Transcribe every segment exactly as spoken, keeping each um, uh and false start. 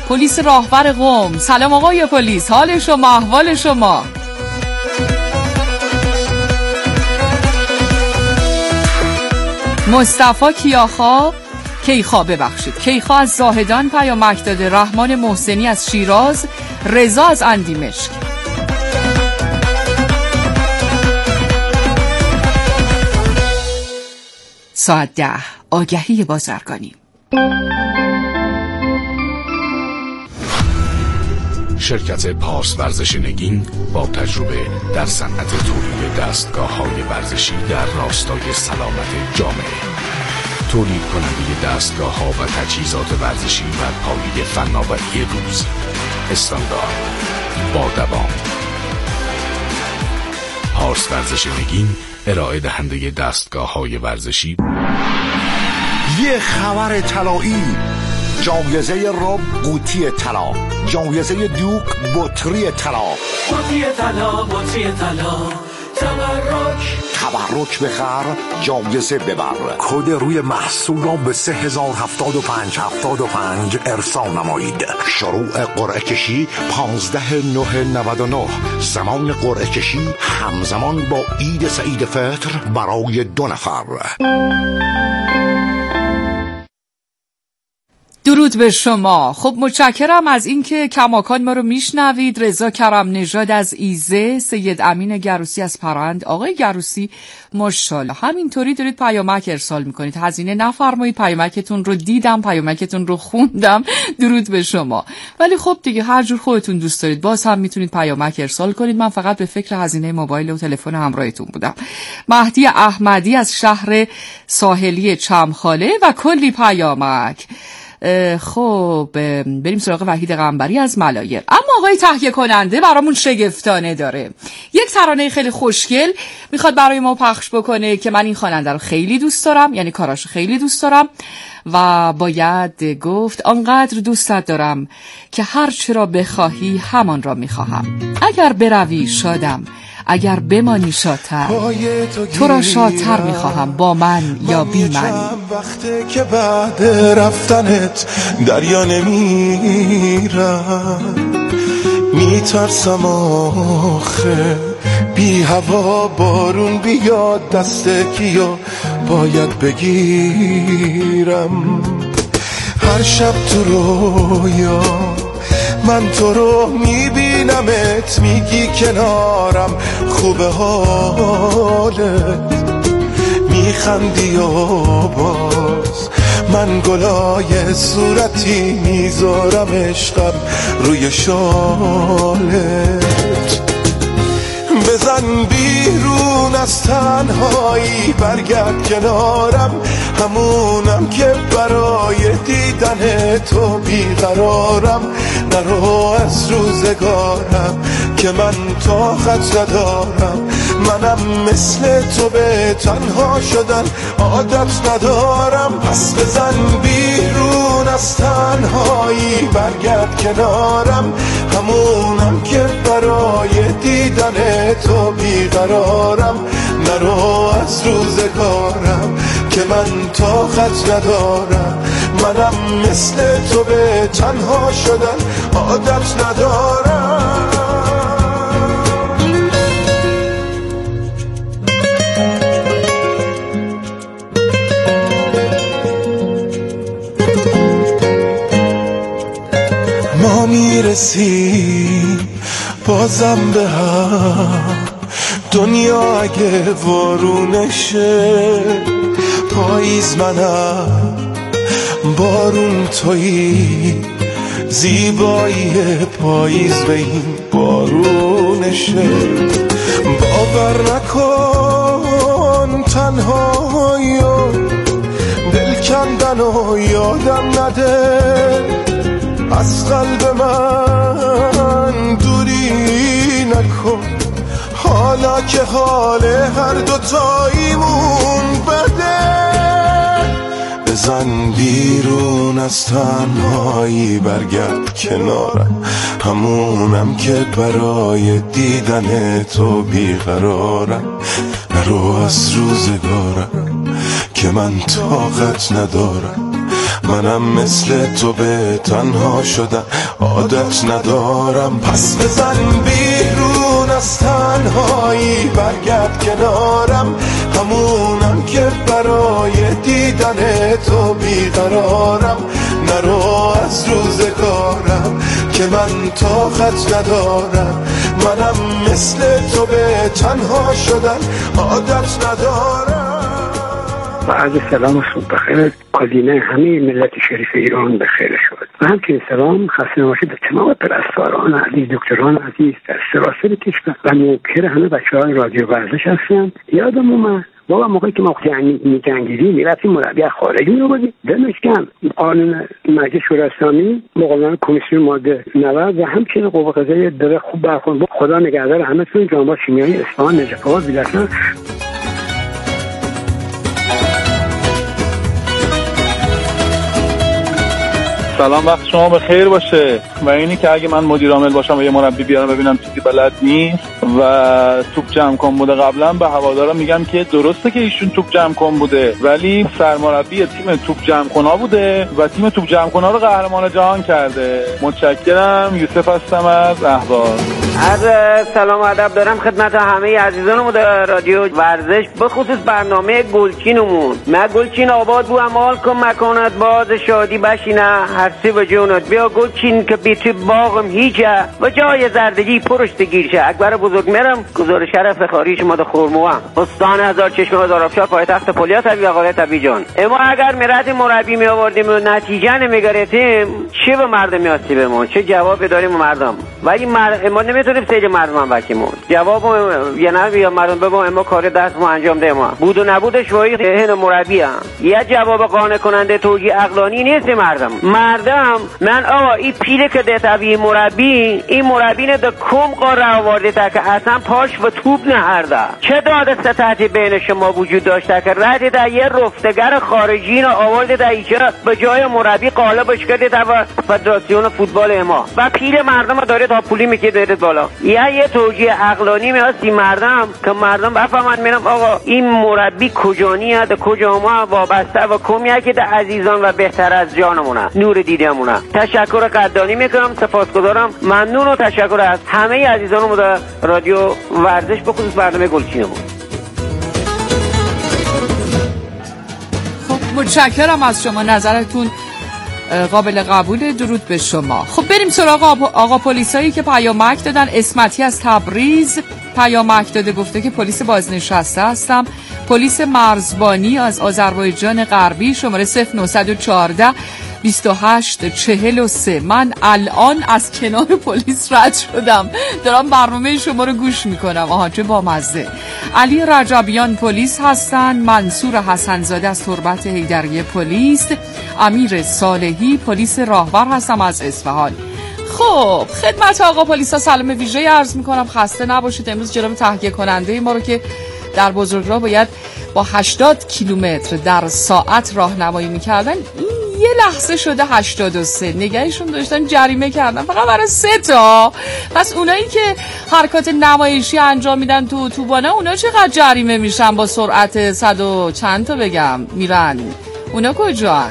پلیس راهور قم. سلام آقای پلیس، حال شما، احوال شما؟ مصطفی کیاخا کیخا ببخشید کیخا از زاهدان پیامک داده، رحمان محسنی از شیراز، رضا از اندیمشک. ساعت ده آگهی بازرگانی. شرکت پارس ورزش نگین با تجربه در صنعت تولید دستگاه‌های ورزشی در راستای سلامت جامعه، تولید کننده دستگاه‌ها و تجهیزات ورزشی و پایه فناوری روز، استاندارد، با دوام. پارس ورزش نگین ارائه دهنده دستگاه‌های ورزشی. یه خبر طلایی، جایزه رب قوطی طلا، جایزه دوک بطری طلا، قوطی طلا، بطری طلا، تبرک تبرک بخر، جایزه ببر. کد روی محصول را به سه هزار هفتاد و پنج هفتاد و پنج ارسال نمایید. شروع قرعه کشی پانزده نه نود و نه. زمان قرعه کشی همزمان با عید سعید فطر برای دو نفر. درود به شما. خب متشکرم از اینکه کماکان ما رو میشنوید. رضا کرم نژاد از ایزه، سید امین گروسی از پرند. آقای گروسی ماشاءالله همینطوری دارید پیامک ارسال میکنید، هزینه نفرمایید. پیامکتون رو دیدم، پیامکتون رو خوندم. درود به شما. ولی خب دیگه هر جور خودتون دوست دارید باز هم میتونید پیامک ارسال کنید. من فقط به فکر هزینه موبایل و تلفن همراهتون بودم. مهدی احمدی از شهر ساحلی چمخاله و کلی پیامک. خب بریم سراغ وحید قنبری از ملایر. اما آقای تهیه کننده برامون شگفتانه داره، یک ترانه خیلی خوشگل میخواد برای ما پخش بکنه که من این خواننده رو خیلی دوست دارم، یعنی کاراشو خیلی دوست دارم و باید گفت آنقدر دوستت دارم که هر چه را بخواهی همان را میخواهم. اگر بروی شادم، اگر بمانی شادتر، تو را شادتر میخواهم با من یا بی من. وقتی که بعد رفتنت دریا نمیرم، میترسم آخه بی هوا بارون بیاد، دست کیو باید بگیرم. هر شب تو رویا من تو رو میبینمت، میگی کنارم خوبه حالت، میخندی و باز من گلای صورتی میذارم عشقم روی شالت. بزن بیرون از تنهایی، برگرد کنارم، همونم که برای دیدن تو بیقرارم. نرو از روزگارم که من طاقت ندارم، منم مثل تو به تنها شدن عادت ندارم. پس بزن بیرون از تنهایی، برگرد کنارم، همونم که برای دیدن تو بیقرارم. نرو از روزگارم که من طاقت ندارم، منم مثل تو به تنها شدن عادت ندارم. ما میرسیم بازم به هم، دنیا اگه وارونشه، پاییز منم بارون تویی، زیبایی پاییز به این بارونشه. باور نکن تنهایی و دل کندن و یادم نده، از قلب من دوری نکن، حالا که حال هر دوتاییمون بده. بزن بیرون از تنهایی، برگرد کنارم، همونم که برای دیدن تو بیقرارم. نرو از روزگارم که من طاقت ندارم، منم مثل تو به تنها شدن عادت ندارم. پس بزن بیرون از تنهایی برگرد کنارم، همونم که برای دیدن تو بیقرارم. نرو از روزگارم که من طاقت ندارم، منم مثل تو به تنها شدن عادت ندارم. و عرض سلام و صبح بخیر آدینه همه ملت شریف ایران بخیر شد و همچنین سلام خسته نباشید به تمام پرستاران عزیز، دکتران عزیز در سراسر کشور و نوکر همه بچه‌های رادیو ورزش هستم. یادم اومد بابا موقعی که ما می‌جنگیدیم می‌رفتیم مربی خارجی می‌آوردیم دمشکم قانون مجلس شورای اسلامی مقابل کمیسیون ماده نود و همچنین قوه قضاییه داره خوب برخورد. خدا نگهدار همتون. جناب شیمیایی اصفهان نجف آباد بیلسان. سلام، وقت شما بخیر باشه. و اینی که اگه من مدیر عامل باشم و یه مربی بیارم ببینم چیزی بلد نیست و توپ جمع کن بوده قبلا، به هوادارا میگم که درسته که ایشون توپ جمع کن بوده ولی سرمربی تیم توپ جمع کنا بوده و تیم توپ جمع کنا رو قهرمان جهان کرده. متشکرم. یوسف هستم از اهواز. عرض سلام و ادب دارم خدمت همه عزیزانم در رادیو ورزش، به خصوص برنامه گلچینمون. من گلچین آباد بو امال کن مکانت باز شادی بشینه هستی به جونت بیا گلچین که بی تو باغم هیچه و جای زردگی پرشت گیرشه. اکبر بزرگ میرم گزار شرف خاری شما در خورموام استان هزار چشم هزار آبشار پایتخت پولیا طبی آقای طبی جان. اما اگر مرد مربی می آوردیم و نتیجه نمیگرفتیم چه به مردم میاستی بمون، چه جواب داریم مردم؟ ولی مر... ما نمیتونیم سیل مردم بکیمون جواب یا نه یا مردم بگم اما کار دست ما انجام ده ما بود و نبودش وای هن مربی هم یه جواب قانع کننده توجیه عقلانی نیست مردم. مردم من آقا این پیله که ده طبیعی مربی این مربی نه ده کم قاره آورده تا که اصلا پاش و توپ نهرده. چه داده ستحتی بین شما وجود داشته که رد ده یه رفتگر خارجی رو آورده ده ایچه به جای مربی قالبش کرده ده و فدراسیون فوتبال ما و پیل مردم داره تا پولی میکه داره بالا. یا یه توجیه عقلانی میاستی مردم که مردم بفهمن میرم آقا این مربی کجانیه ده کجا ما وابسته و کمیه که ده عزیزان و بهتر از جانمونه نور دیدمونه. تشکر قدردانی میکنم، سپاسگزارم، ممنون و تشکر از همه عزیزانم در رادیو ورزش به خصوص برنامه گلچینمون. خب متشکرم از شما، نظرتون قابل قبول. درود به شما. خب بریم سراغ آقا پلیسایی که پیامک دادن. اسمتی از تبریز پیامک داده، گفته که پلیس بازنشسته هستم، پلیس مرزبانی از آذربایجان غربی، شماره صفر نه یک چهار بیست و هشت چهل و سه. من الان از کنار پلیس رد شدم، دارم برنامه شما رو گوش میکنم. آها چه بامزه. علی رجبیان پلیس هستن، منصور حسنزاده از تربت حیدریه پلیس، امیر صالحی پلیس راهور هستم از اصفهان. خب خدمت آقا پلیسا سلام ویژه عرض میکنم، خسته نباشید. امروز جناب تهیه کننده ما رو که در بزرگراه باید با هشتاد کیلومتر در ساعت راهنمایی میکردن، این یه لحظه شده هشتاد و سه. نگهشون داشتن جریمه کردن فقط برای سه تا. پس اونایی که حرکات نمایشی انجام میدن تو اتوبانه اونا چقدر جریمه میشن با سرعت صد و چند تا بگم میرن؟ اونا کجان؟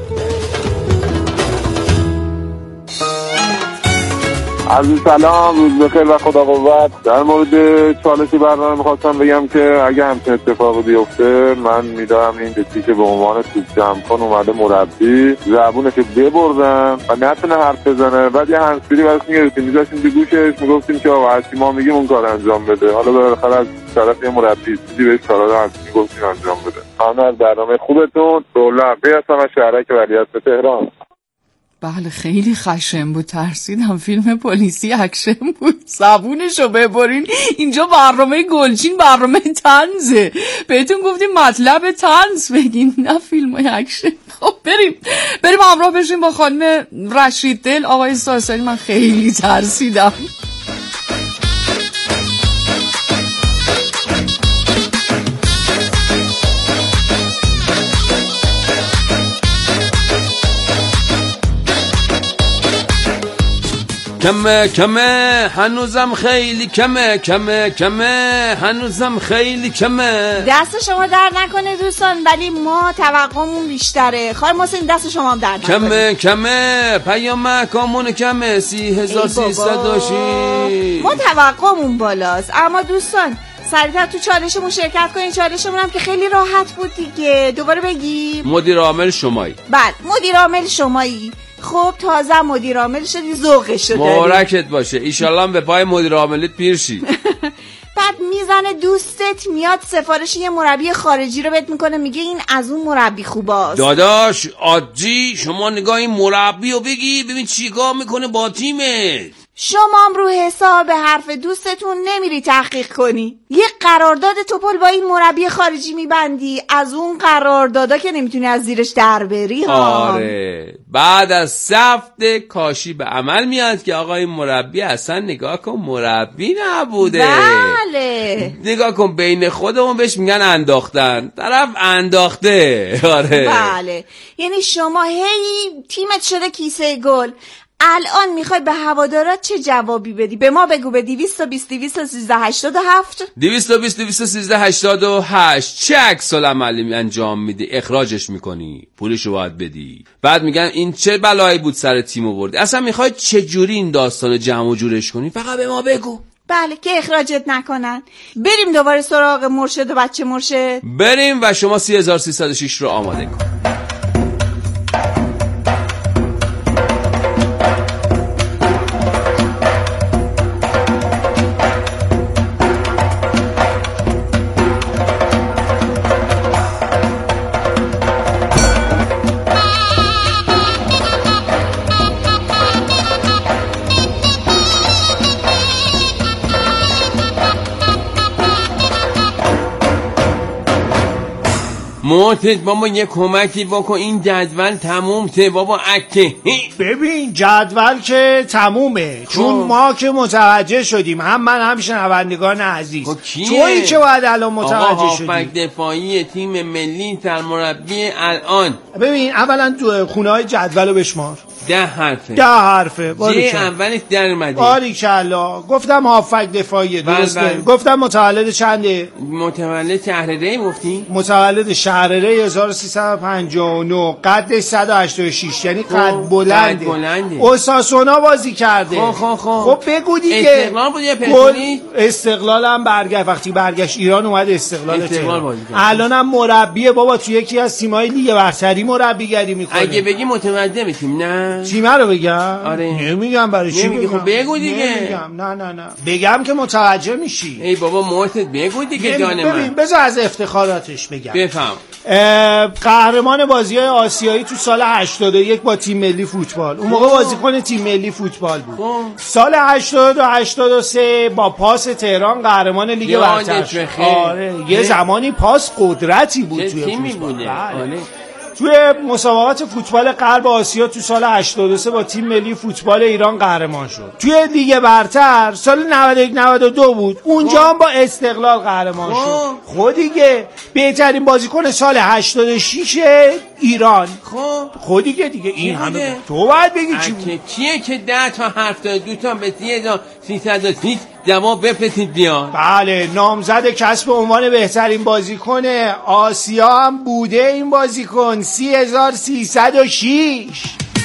عزیز سلام، روز بخیر و خدا قوت. در مورد چالش برنامه میخواستم بگم که اگه همچین اتفاقی بیفته من میدارم این دستی که به عنوان توپ جمع کن اومده مربی زبونش ببردن و نتونه حرف بزنه، بعد یه هنسفری براش میگرفتیم میذاشتیم تو گوشش میگفتیم که آقا هرچی ما میگیم اون کار انجام بده. حالا بالاخره از طرف یه مربی چیزی بهش کارا رو هنسفری میگفتیم انجام بده. ممنون از برنامه خوبتون. دولت هستم از شهرک ولیعصر تهران. بله خیلی خشن بود، ترسیدم فیلم پلیسی اکشن بود. زبونشو ببرین، اینجا برنامه گلچین برنامه طنزه، بهتون گفتیم مطلب طنز بگین نه فیلم اکشن. خب بریم بریم همراه بشیم با خانم رشید دل. آقای ساسانی من خیلی ترسیدم. کمه کمه هنوزم خیلی کمه کمه کمه هنوزم خیلی کمه. دست شما درد نکنه دوستان، ولی ما توقعمون بیشتره. خواهر محسن دست شما هم درد نکنه. کمه کمه پیام کامون کمه سی هزار سیصد و شش. ما توقعمون بالاست، اما دوستان سریعتر تو چالشمون شرکت کنین. چالشمون هم که خیلی راحت بود دیگه. دوباره بگیم. مدیر عامل شمایی. بله مدیر عامل شمایی. خب تازه مدیر عامل شدی، ذوقش رو داری. مبارکت باشه، ایشالله به پای مدیر عاملت پیر شی. بعد میزنه دوستت میاد سفارش یه مربی خارجی رو بهت میکنه، میگه این از اون مربی خوباست. داداش عادی شما نگاه این مربی رو بگی ببین چیکار میکنه با تیمت. شما هم رو حساب حرف دوستتون نمیری تحقیق کنی، یه قرارداد توپل با این مربی خارجی میبندی، از اون قراردادا که نمیتونی از زیرش در بری ها. آره بعد از سفت کاشی به عمل میاد که آقا این مربی اصلا نگاه کن مربی نبوده. بله نگاه کن بین خودمون بهش میگن انداختن، طرف انداخته. آره بله یعنی شما هی تیمت شده کیسه گل، الان میخوای به هوادارات چه جوابی بدی؟ به ما بگو. به دویست و بیست دویست و سیزده هشتاد و هفت دویست و بیست دویست و سیزده هشتاد و هشت چه عکس العملی انجام میدی؟ اخراجش میکنی، پولشو باید بدی. بعد میگن این چه بلایی بود سر تیم آوردی. اصلا میخوای چه جوری این داستان جمع و جورش کنی؟ فقط به ما بگو. بله که اخراجت نکنن. بریم دوباره سراغ مرشد و بچه مرشد. بریم و شما سی هزار سیصد و شش رو آماده کن. موتت بابا یه کمکی بکن، این جدول تموم ته بابا اکه. ببین جدول که تمومه چون ما که متوجه شدیم، هم من هم شنوندگان عزیز. تویی که باید الان متوجه شدیم. آقا هافبک دفاعی تیم ملی سرمربی الان. ببین اولا تو خونه های جدول رو بشمار. ده حرفه ده حرفه جه اولش در اومده. باریکلا. گفتم هافبک دفاعی درسته. گفتم متولد چنده؟ متولد شهرره گفتی؟ متولد شهرره هزار و سیصد و پنجاه و نه، قدش صد و هشتاد و شش، یعنی قد بلنده. بلنده. اوساسونا بازی کرده. خب خب خب خب بگو دیگه. استقلال بود یا پرسپولیس؟ استقلال هم برگشت، وقتی برگشت ایران اومد استقلال. استقلال بازی کرد. الانم مربیه بابا، تو یکی از تیم‌های لیگ برتری مربیگری میکنه. اگه بگی متوجه میشیم. نه تیمه رو بگم؟ آره نمیگم. برای چی بگم؟ خب بگو دیگه. نمیگم. نه نه نه بگم که متوجه میشی. ای بابا موتت بگو دیگه جان من. ببین بذار از افتخاراتش بگم. بفهم. قهرمان بازی‌های آسیایی تو سال هشتاد و یک با تیم ملی فوتبال. اون موقع بازیکن تیم ملی فوتبال بود. سال هشتاد و هشتاد و سه با پاس تهران قهرمان لیگ برتر شد. آره یه زمانی پاس قدرتی بود توی فوتبال. توی مسابقات فوتبال غرب آسیا تو سال هشتاد و سه با تیم ملی فوتبال ایران قهرمان شد. توی لیگ برتر سال نود و یک نود و دو بود، اونجا هم با استقلال قهرمان شد. خود دیگه بهترین بازیکن سال هشتاد و شش ایران. خب خود دیگه دیگه این همه تو باید بگی چی بود؟ کیه که ده تا هفتاد و دو تا به سی هزار سیصد و شش جواب بپرسید بیان؟ بله نامزد کسب عنوان بهترین بازیکن آسیا هم بوده این بازیکن. سی هزار سیصد و شش.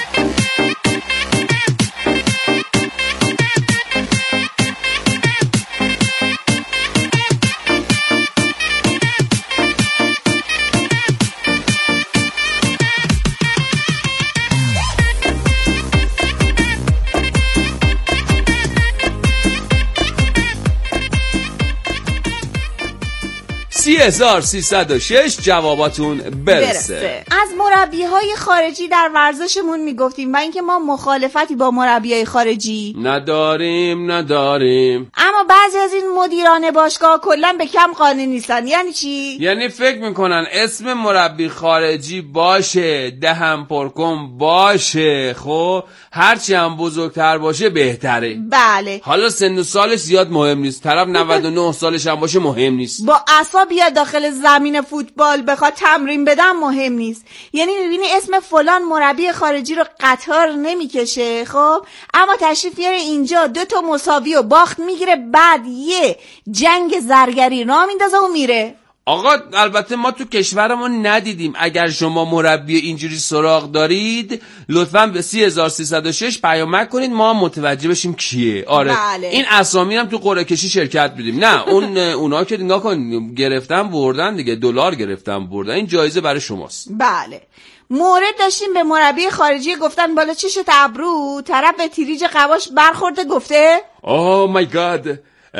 سی هزار سیصد و شش جواباتون برسه. برسه. از مربی‌های خارجی در ورزشمون میگفتیم و اینکه ما مخالفتی با مربی‌های خارجی نداریم نداریم اما اما بعضی از این مدیران باشگاه کلا به کم قانع نیستن. یعنی چی؟ یعنی فکر میکنن اسم مربی خارجی باشه، دهم پرکن باشه، خب هرچی هم بزرگتر باشه بهتره. بله. حالا سن و سالش زیاد مهم نیست، طرف نود و نه سالش هم باشه مهم نیست. با عصا بیاد داخل زمین فوتبال بخواد تمرین بدن مهم نیست. یعنی میبینی اسم فلان مربی خارجی رو قطار نمیکشه، خب اما تشریف بیاره اینجا دو تا مساوی و باخت میگیره، بعد یه جنگ زرگری راه میندازه و میره. آقا البته ما تو کشورمون ندیدیم. اگر شما مربی اینجوری سراغ دارید لطفاً به سه هزار و سیصد و شش پیامک کنید ما متوجه بشیم کیه. آره بله. این اسامی هم تو قرعه کشی شرکت بدیم. نه اون اونا که نگاه کن گرفتن بردن دیگه، دلار گرفتن بردن، این جایزه برای شماست. بله. مورد داشتیم به مربی خارجی گفتن بالا چشت ابرو، طرف به تیریج قواش برخورده گفته اوه مای گاد،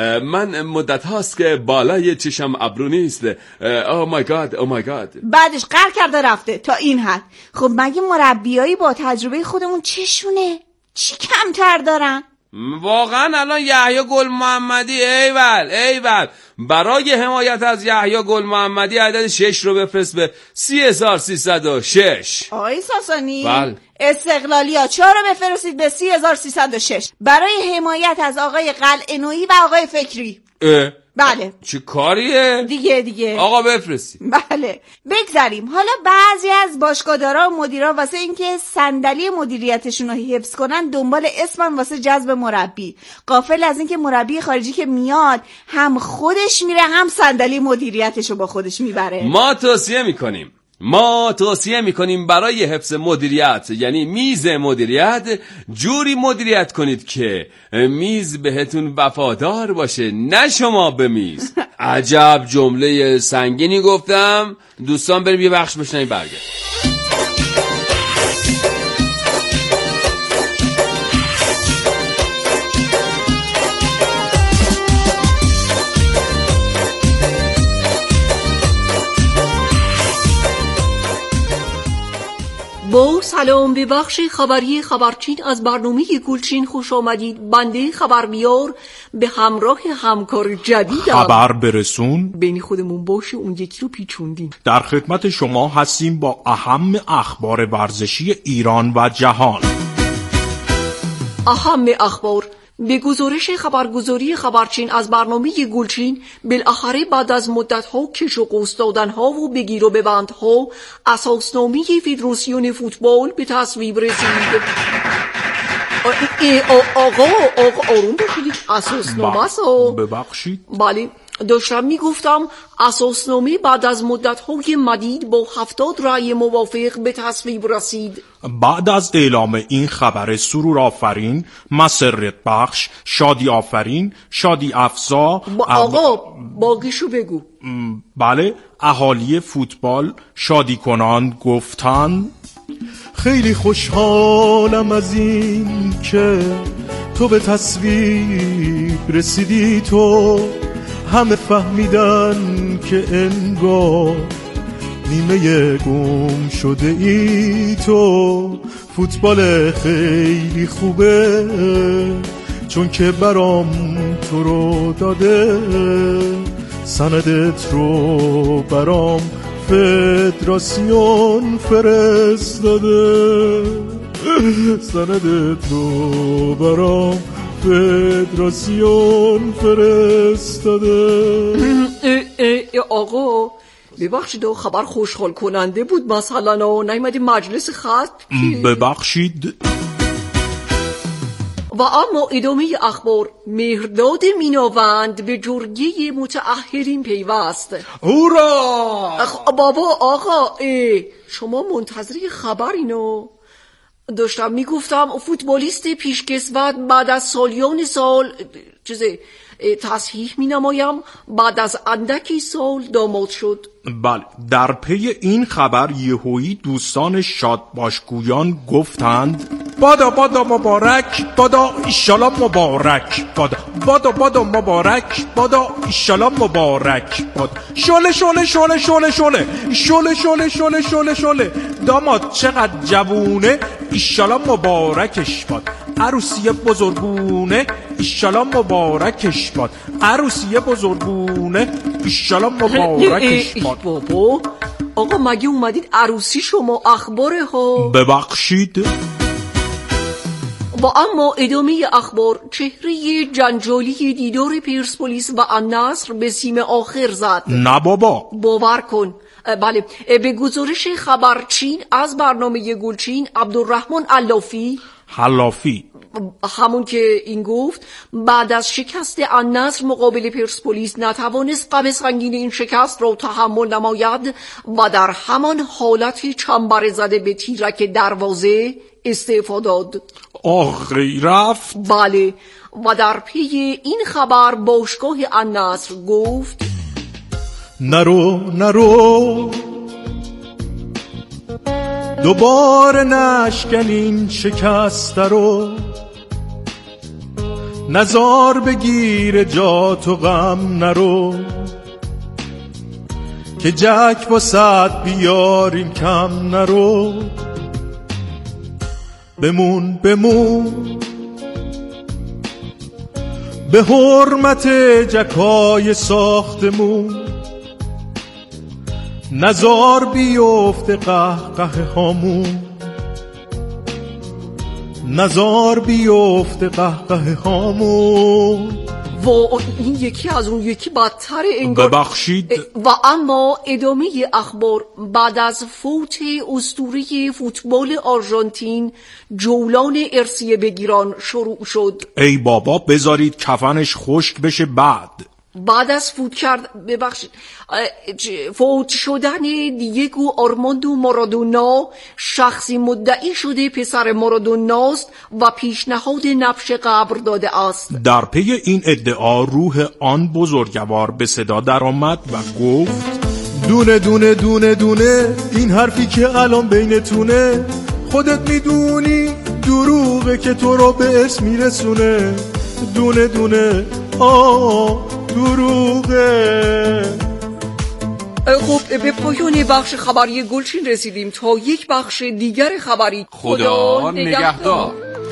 من مدت هاست که بالای چشم ابرو نیست. اوه مای گاد اوه مای گاد. بعدش قهر کرده رفته. تا این حد. خب مگه مربیایی با تجربه خودمون چشونه؟ چی کمتر دارن؟ واقعا الان یحیی گل محمدی ایول ایول برای حمایت از یحیی گل محمدی عدد شش رو بفرست به سه هزار و سیصد و شش. آقای ساسانی بله. استقلالی ها چهار رو بفرستید به سه هزار و سیصد و شش برای حمایت از آقای قلعه‌نویی و آقای فکری. اه. بله. چه کاریه؟ دیگه دیگه آقا بفرستید. بله. بگذاریم. حالا بعضی از باشگاهدارا و مدیرا واسه اینکه صندلی مدیریتشون رو حفظ کنن دنبال اسمن واسه جذب مربی، غافل از اینکه مربی خارجی که میاد هم خودش میره هم صندلی مدیریتش رو با خودش میبره. ما توصیه میکنیم ما توصیه میکنیم برای حفظ مدیریت، یعنی میز مدیریت، جوری مدیریت کنید که میز بهتون وفادار باشه، نه شما به میز. عجب جمله سنگینی گفتم. دوستان بریم یه بخش بشنویم برگرد. با سلام به بخش خبری خبرچین از برنامه گلچین خوش آمدید. بنده خبربیار به همراه همکار جدیدم. خبر برسون بین خودمون باشه، اون یکی رو پیچوندیم. در خدمت شما هستیم با اهم اخبار ورزشی ایران و جهان. اهم اخبار. به گزارش خبرگزاری خبرچین از برنامه گلچین، بالاخره بعد از مدت‌ها کش و قوس دادن‌ها و بگیر و ببندها اساسنامه فدراسیون فوتبال به تصویب رسید. آقا آقا آروم باشید، اساسنامه است. ببخشید. بله داشتم میگفتم اساسنامه بعد از مدت‌های مدید با هفتاد رأی موافق به تصویب رسید. بعد از اعلام این خبر سرور آفرین، مسرت بخش، شادی آفرین، شادی افزا، آقا باقیشو بگو. بله، اهالی فوتبال شادی کنان گفتن خیلی خوشحالم از این که تو به تصویب رسیدی، تو همه فهمیدن که انگار نیمه گم شده ای، تو فوتبال خیلی خوبه چون که برام تو رو داده، سندت رو برام فدراسیون فرستاده، سندت رو برام فدراسیون فرستاده. آقا ببخشید خبر خوشحال کننده بود مثلا نیومدی مجلس خط. ببخشید. و اما ادامه اخبار. مهرداد میناوند به جرگه متأهلین پیوست. هورا! بابا آقا شما منتظری خبر اینو؟ داشتم میگفتم فوتبالیست پیشکسوت بعد از سالیان سال چیزه تصحیح می نمایم بعد از اندکی سال داماد شد. بله، در پی این خبر یهویی دوستان شادباشگویان گفتند بادا بادا مبارک، بادا ایشالا مبارک، بادا بادا بادا مبارک، بادا ایشالا مبارک، بادا شله شله شله شله شله شله شله شله شله شله داماد چقدر جوونه، ایشالا مبارکش باد، عروسی بزرگونه، ایشالا مبارکش باد. عروسی بزرگونه ایشالا مبارکش باد. بابا آقا مگه اومدید عروسی شما اخباره ها؟ ببخشید. و اما ادامه اخبار چهره جنجالی دیدار پرسپولیس و النصر به سیم آخر زد. نه بابا باور کن. بله، به گزارش خبرچین از برنامه گلچین عبدالرحمن علافی حلافی همون که این گفت بعد از شکست النصر مقابل پرسپولیس نتوانست غم سنگین این شکست را تحمل نماید و در همان حالت چنبر زده به تیرک دروازه استعفا داد. آخی رفت. بله، و در پی این خبر باشگاه النصر گفت نرو نرو دوباره نشکن این شکست رو، نزار بگیر جا تو غم نرو، که جک واسد بیاریم کم نرو. بمون بمون به حرمت جکای ساختمون، نزار بیفته قهقه هامون، نزار بیفته قهقه هامون. و این یکی از اون یکی بدتر انگار. ببخشید. و اما ادامه اخبار بعد از فوت اسطوره فوتبال آرژانتین جولان ارثیه بگیران شروع شد. ای بابا بذارید کفنش خشک بشه. بعد بعد از فوت کرد ببخشید فوت شدن دیگو آرماندو مارادونا، شخصی مدعی شده پسر مارادوناست و پیشنهاد نبش قبر داده است. در پی این ادعا روح آن بزرگوار به صدا در آمد و گفت دونه دونه دونه دونه این حرفی که الان بینتونه، خودت میدونی دروغه که تو رو به اسم میرسونه. دونه دونه آه دروغه. خب به پایان بخش خبری گلچین رسیدیم. تا یک بخش دیگر خبری خدا, خدا نگهدار.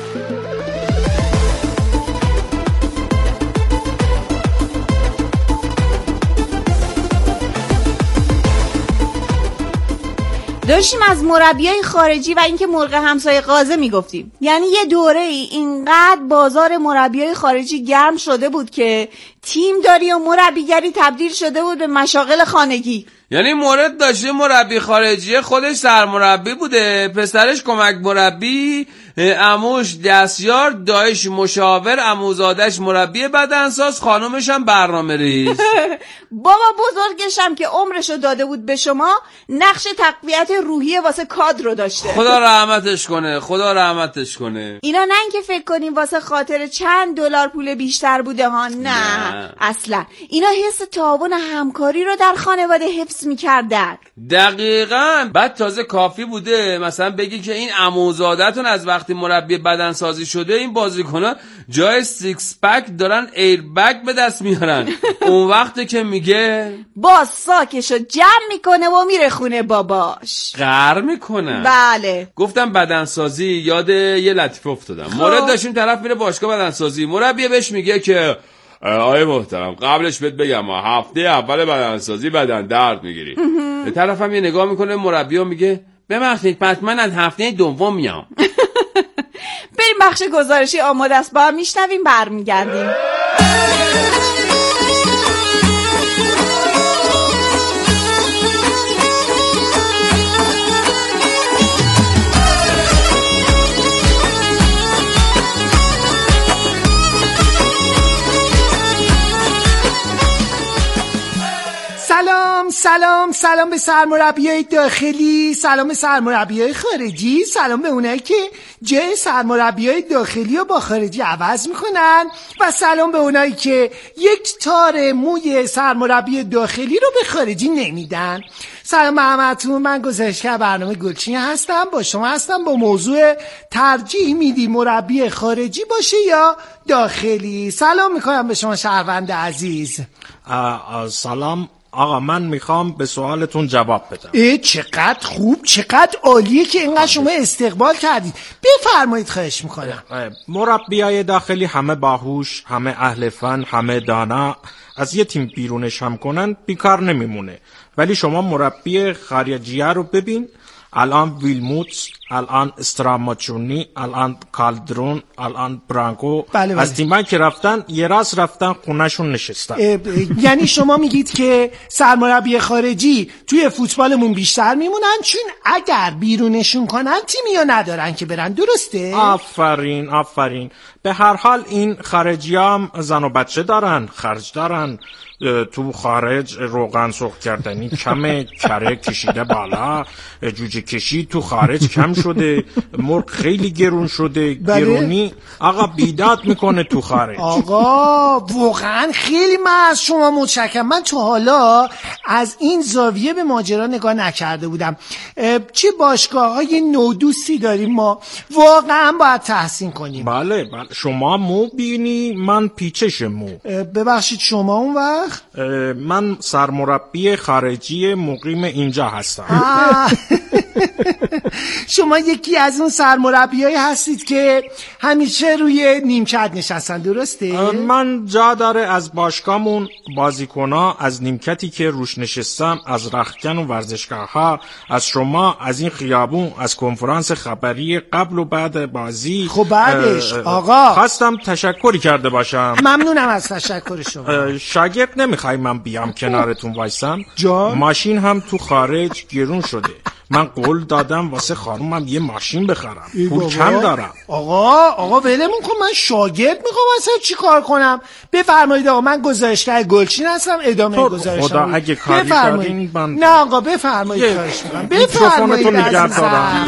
داشتیم از مربیای خارجی و اینکه مرغ همسایه قازه میگفتیم. یعنی یه دوره ای اینقدر بازار مربیای خارجی گرم شده بود که تیم داری و مربیگری تبدیل شده بود به مشاغل خانگی. یعنی مورد داشته مربی خارجی خودش سرمربی بوده، پسرش کمک مربی، عموش دستیار، دایش مشاور، عموزادش مربی بدنساز، خانومش هم برنامه ریز. بابا بزرگش هم که عمرشو داده بود به شما نقش تقویت روحی واسه کادر رو داشته. خدا رحمتش کنه، خدا رحمتش کنه. اینا نه اینکه فکر کنیم واسه خاطر چند دلار پول بیشتر بوده ها، نه, نه. اصلا اینا حس تعاون همکاری رو در خانواده حفظ میکردن. دقیقاً. بعد تازه کافی بوده مثلا بگی که این عموزادتون از وقتی مربی بدنسازی شده این بازیکن‌ها جای سیکس پک دارن ایر بگ به دست میارن. اون وقتی که میگه باز ساکشو جمع میکنه و میره خونه باباش قهر میکنه. بله گفتم بدنسازی یاد یه لطیفه افتادم. مورد داشتیم طرف میره باشگاه بدنسازی، مربی بهش میگه که آیه محترم قبلش بهت بگم هفته اول بدنسازی بدن درد میگیری. طرف هم یه نگاه میکنه مربی و میگه ببخشید پس من از هفته دوم میام. بریم بخش گزارشی آماده است، با هم میشنویم برمیگردیم. سلام سلام سلام به سرمربیای داخلی، سلام به سرمربیای خارجی، سلام به اونایی که جای سرمربیای داخلی رو با خارجی عوض میکنن و سلام به اونایی که یک تار موی سرمربی داخلی رو به خارجی نمیدن. سلام همتون، من گزارشگر برنامه گلچین هستم. با شما هستم با موضوع ترجیح میدی مربی خارجی باشه یا داخلی. سلام میکنم به شما شهروند عزیز. سلام آقا من میخوام به سوالتون جواب بدم. ای چقدر خوب، چقدر عالیه که اینقدر شما استقبال کردید. بفرمایید خواهش میکنم. مربیای داخلی همه باهوش، همه اهل فن، همه دانا، از یه تیم بیرونش هم کنن بیکار نمیمونه. ولی شما مربی خارجیه رو ببین، الان ویلموتس، الان استراماچونی، الان کالدرون، الان برانکو، بله بله. از تیمایی که رفتن یه راست رفتن خونهشون نشستن. یعنی شما میگید که سرمربی خارجی توی فوتبالمون بیشتر میمونن چون اگر بیرونشون کنن تیمی ها ندارن که برن، درسته؟ آفرین آفرین. به هر حال این خارجی هم زن و بچه دارن، خرج دارن. تو خارج روغن سرخ کردنی کمه، کره کشیده بالا، جوجه کشی تو خارج کم شده، مرغ خیلی گرون شده. بله؟ گرونی آقا بیداد میکنه تو خارج. آقا واقعا خیلی من از شما متشکرم. من تو حالا از این زاویه به ماجرا نگاه نکرده بودم. چه باشگاه های نودوستی داریم ما، واقعا باید تحسین کنیم. بله بله. شما مو بینی، من پیچش مو. ببخشید شما اون وقت؟ من سرمربی خارجی مقیم اینجا هستم. شما یکی از اون سرمربیایی هستید که همیشه روی نیمکت نشستن، درسته؟ من جا داره از باشگاهمون بازیکن‌ها از نیمکتی که روش نشستم، از رختکن و ورزشگاه ها، از شما، از این خیابون، از کنفرانس خبری قبل و بعد بازی. خب بعدش آقا خواستم تشکری کرده باشم. ممنونم از تشکر شما. شاگرد نمیخوای من بیام کنارتون وایسم؟ جان؟ ماشین هم تو خارج گرون شده. من قول دادم واسه خانومم یه ماشین بخرم، پول کم دارم. آقا آقا ولمون کن، من شاگرد میخوام اصلا چی کار کنم؟ بفرمایید آقا، من گزارشگر گلچین هستم، ادامه گزارشم. خدا اگه کاری کردین من... نه آقا بفرمایید، خواهش میکنم بفرمایید. نگه دارم.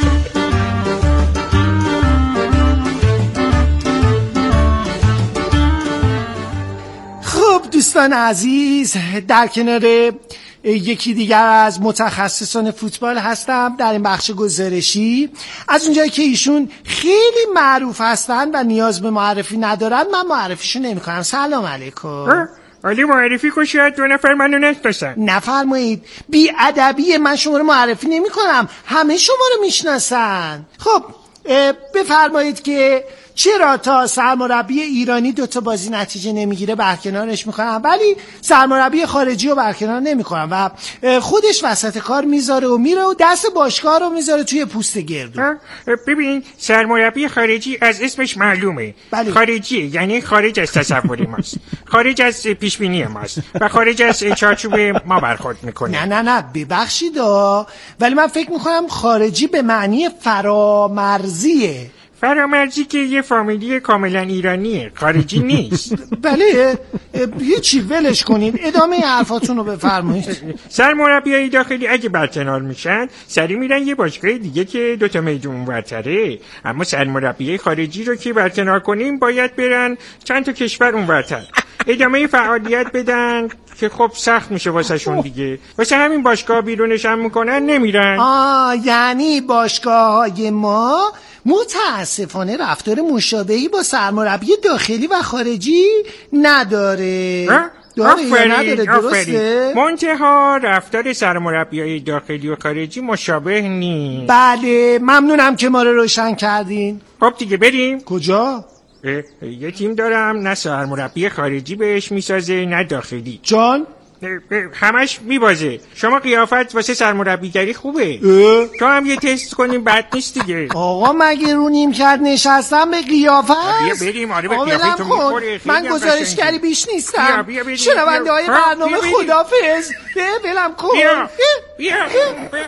خب دوستان عزیز، در کنار یکی دیگر از متخصصان فوتبال هستم در این بخش گزارشی. از اونجایی که ایشون خیلی معروف هستن و نیاز به معرفی ندارن، من معرفیشون نمی کنم. سلام علیکم. ولی معرفی کن، شاید دو نفر منو نشناسن. نفرمایید، بی ادبی، من شما رو معرفی نمی کنم، همه شما رو میشناسن. خب بفرمایید که چرا تا سرمربی ایرانی دوتا بازی نتیجه نمیگیره برکنارش میکنم، ولی سرمربی خارجی رو برکنار نمیکنم و خودش وسط کار میذاره و میره و دست باشگاه رو میذاره توی پوست گردو. ببین سرمربی خارجی از اسمش معلومه. بله. خارجی یعنی خارج از تصور ماست، خارج از پیشبینی ماست و خارج از چارچوب ما برخورد میکنه. نه نه نه ببخشید، ولی من فکر میکنم خارجی به معنی فرامرزیه. فرامرزی که یه فامیلی کاملا ایرانیه، خارجی نیست. بله یه چی ولش کنید، ادامه حرفاتون رو بفرمایید. سرمربیای داخلی اگه برکنار میشن سری میرن یه باشگاه دیگه که دوتا میدون ورتره، اما سرمربیای خارجی رو که برکنار کنیم باید برن چند تا کشور اون ورتر ادامه فعالیت بدن که خب سخت میشه واسه شون دیگه، واسه همین باشگاه بیرونش هم میکنن نمیرن. آه یعنی باشگاه های ما متاسفانه رفتار مشابهی با سرمربی داخلی و خارجی نداره. داره یا نداره؟ درسته؟ منتها رفتار سرمربیای داخلی و خارجی مشابه نیست. بله ممنونم که ما رو روشن کردین. خب دیگه بریم. کجا؟ یه تیم دارم نه سرمربی خارجی بهش میسازه نه داخلی. جان؟ همش میبازه. شما قیافت واسه سرمربیگری خوبه. تو هم یه تست کنیم بد نیست دیگه. آقا مگه رو نیم کرد نشستم به قیافت؟ بیا بریم. آره به قیافت تو میخوره. من گزارشگری بیش نیستم. شنونده های برنامه خدافظ. بلم کن. بیا بیا بیا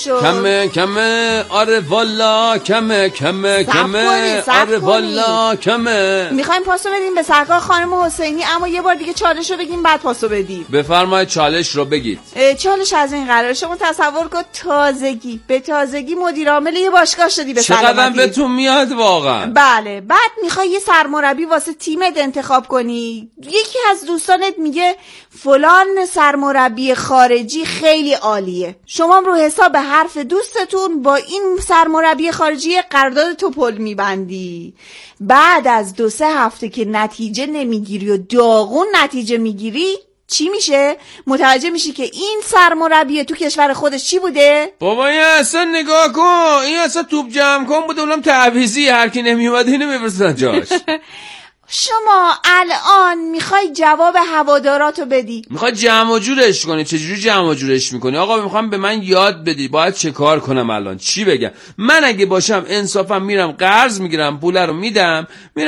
شد. کمه کمه آره والا کمه کمه کمه آره والا کمه. میخوایم پاسو بدیم به سرکار خانم حسینی، اما یه بار دیگه چالش رو بگیم بعد پاسو بدیم. بفرمایید چالش رو بگید. چالش از این قراره، شما تصور کن تازگی به تازگی مدیر عامل یه باشگاه شدی به سلامتی. چقدر بهتون میاد واقعا. بله، بعد میخوای یه سرمربی واسه تیمت انتخاب کنی، یکی از دوستانت میگه فلان سرمربی خارجی خیلی عالیه، شما رو حساب حرف دوستتون با این سرمربی خارجی قرارداد توپل میبندی. بعد از دو سه هفته که نتیجه نمیگیری و داغون نتیجه میگیری چی میشه؟ متوجه میشی که این سرمربی تو کشور خودش چی بوده؟ بابا این اصلا نگاه کن، این اصلا توپ جمع کن بوده، اونم تعویضی، هر کی نمیومد اینو میفرستن جاش. شما الان میخوای جواب هواداراتو بدی، میخوای جمع و جورش کنی. چجوری جمع و جورش میکنی؟ آقا میخوام به من یاد بدی باید چه کار کنم الان، چی بگم؟ من اگه باشم انصافا میرم قرض میگیرم، پول رو میدم، میرم